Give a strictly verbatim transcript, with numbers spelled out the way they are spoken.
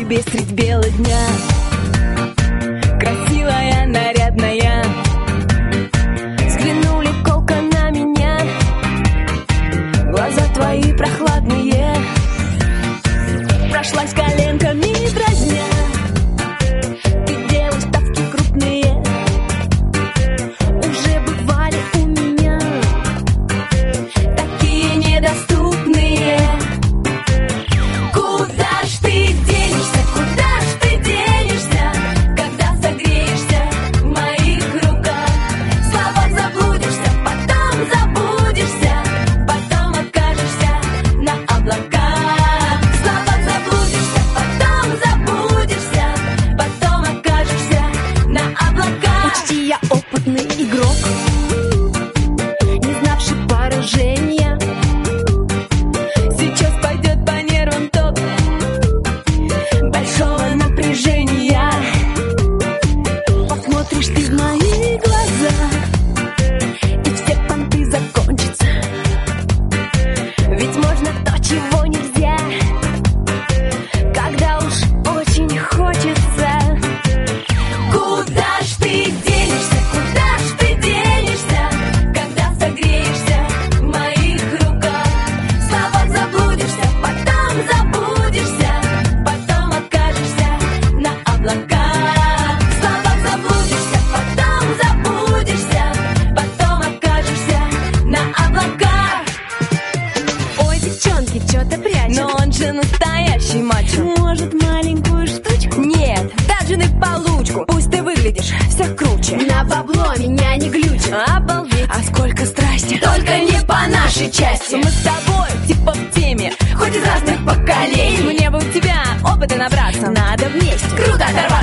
тебе средь бела дня. Красивая, нарядная, взглянули колко на меня. Глаза твои прохладные, прошлась коленками дразня. Ты делаешь ставки крупные, уже бывали у меня, такие недоступные. Куда ж ты денешься, куда ж ты денешься, когда согреешься в моих руках? В словах заблудишься, потом забудешься, потом окажешься на облаках. В словах заблудишься, потом забудешься, потом окажешься на облаках. Почти я опытный игрок, не знавший поражения. Сейчас пойдет по нервам ток большого напряжения. Посмотришь ты в мои глаза, и все понты закончатся. Ведь можно то, чего нельзя, когда уж очень хочется. Куда ж ты денешься, куда ж ты денешься, когда согреешься в моих руках? В словах заблудишься, потом забудешься, потом окажешься на облаках. В словах заблудишься, потом забудешься, потом окажешься на облаках. Ой, девчонки, чё-то прячут. Но он же настоящий мачо. Может, маленькую штучку? Нет, даже на получку. Пусть ты выглядишь вся круче. На бабло меня не глючит. Обалдеть, а сколько страсти. Только не по нашей части. Мы с тобой типа в теме, хоть из разных поколений. Мне бы у тебя опыта набраться. Надо вместе круто оторваться.